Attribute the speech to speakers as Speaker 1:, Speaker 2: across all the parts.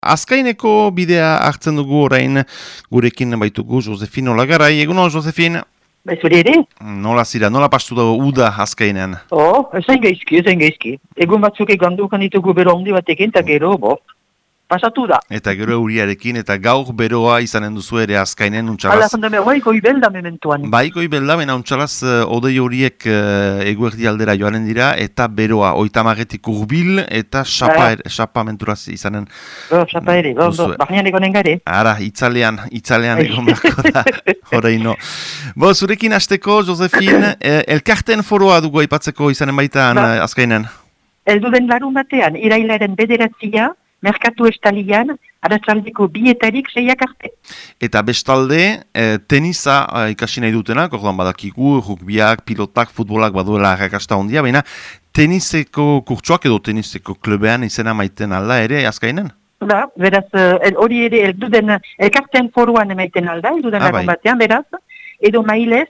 Speaker 1: Azkaineko bidea hartzen dugu orain gurekin baitugu Josefin Olagarai. Eguno, Josefin?
Speaker 2: Zure ere?
Speaker 1: Nola zira, nola pastu dago uda Azkainean?
Speaker 2: Ezain gaizki. Egun batzuk egandukan ditugu bero handi batekin, eta gero, pasatu da.
Speaker 1: Eta gero euriarekin, eta gaur beroa izanen duzu ere Azkainen untxalaz.
Speaker 2: Hala, jondame, goibelda mementuan.
Speaker 1: Bai, goibelda, baina untxalaz odei horiek eguerdi aldera joanen dira, eta beroa, oitamagetik urbil, eta xapa menturaz izanen.
Speaker 2: Xapa ere, barnean egonen gare.
Speaker 1: Ara, itzalean egon beharko da, horeino. Zurekin hasteko, Josefin, elkarten foroa dugu aipatzeko izanen baitan Azkainen?
Speaker 2: Elduden larun batean, irailaren 9 Merkatu estalian, aratzaldeko 2:06 arte.
Speaker 1: Eta bestalde, tenisa ikasi nahi dutenak, orduan badakigu, rugbiak, pilotak, futbolak baduela arrakasta hondia, baina teniseko kurtsuak edo teniseko klubean izena maiten alda ere, Azkainen?
Speaker 2: Beraz, hori ere elduden elkartean foruan emaiten alda, elduden larun batean, beraz, edo mailez,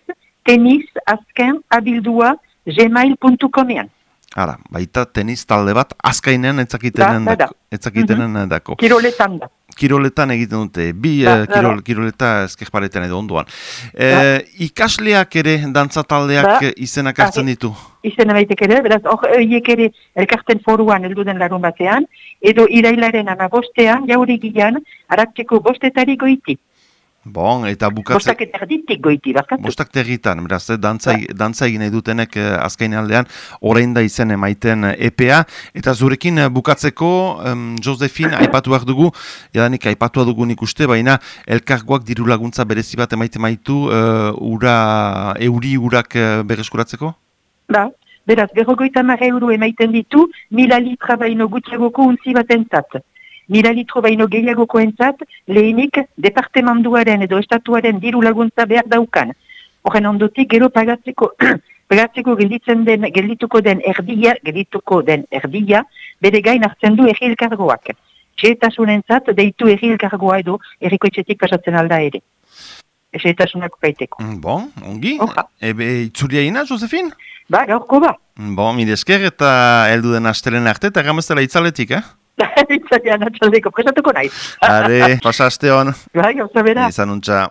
Speaker 2: tenisazken@gmail.comean.
Speaker 1: Ara, baita tenis talde bat Azkainean etzakitenen dako.
Speaker 2: Kiroletan da.
Speaker 1: Kiroletan egiten dute, kiroleta ezkerparetan edo ondoan. Ikasleak ere dantza taldeak izenak hartzen ditu?
Speaker 2: Izena baitek ere, beraz, horiek ere elkarten foruan elduden larun batean, edo irailaren 15 jauregian, aratzeko 5 goiti.
Speaker 1: Bon, eta bukatzen...
Speaker 2: 5 erditik goiti, barkatu.
Speaker 1: 5 erditan, beraz, dantza egin nahi dutenek Azkainealdean, orain da izen emaiten EPA, eta zurekin bukatzeko, Josefin, aipatu behar dugu, jadanik aipatua dugu nik uste, baina elkargoak diru laguntza berezi bat emaiten maitu, euri urak berreskuratzeko?
Speaker 2: Beraz, 50 euro emaiten ditu, 1000 litra baino gutxiagoko untzi bat entzat. 1000 litro baino gehiagoko entzat, lehenik departementuaren edo estatuaren diru laguntza behar daukan. Horren ondotik, gero pagatzeko geldituko den erdia, bere gain hartzen du errilkargoak. Xehetasunentzat, deitu errilkargoa edo errikoetxetik pasatzen alda ere. Xehetasunak baiteko.
Speaker 1: Bon, ongi. Itzulia ina, Josefin?
Speaker 2: Gaurko ba.
Speaker 1: Bon, mire esker eta heldu den astelen arte, eta gamestela itzaletik,
Speaker 2: Itzalean atxaldeko, presatuko naiz.
Speaker 1: Are, pasa aste hon.
Speaker 2: Gauza bera.
Speaker 1: Izan untxa.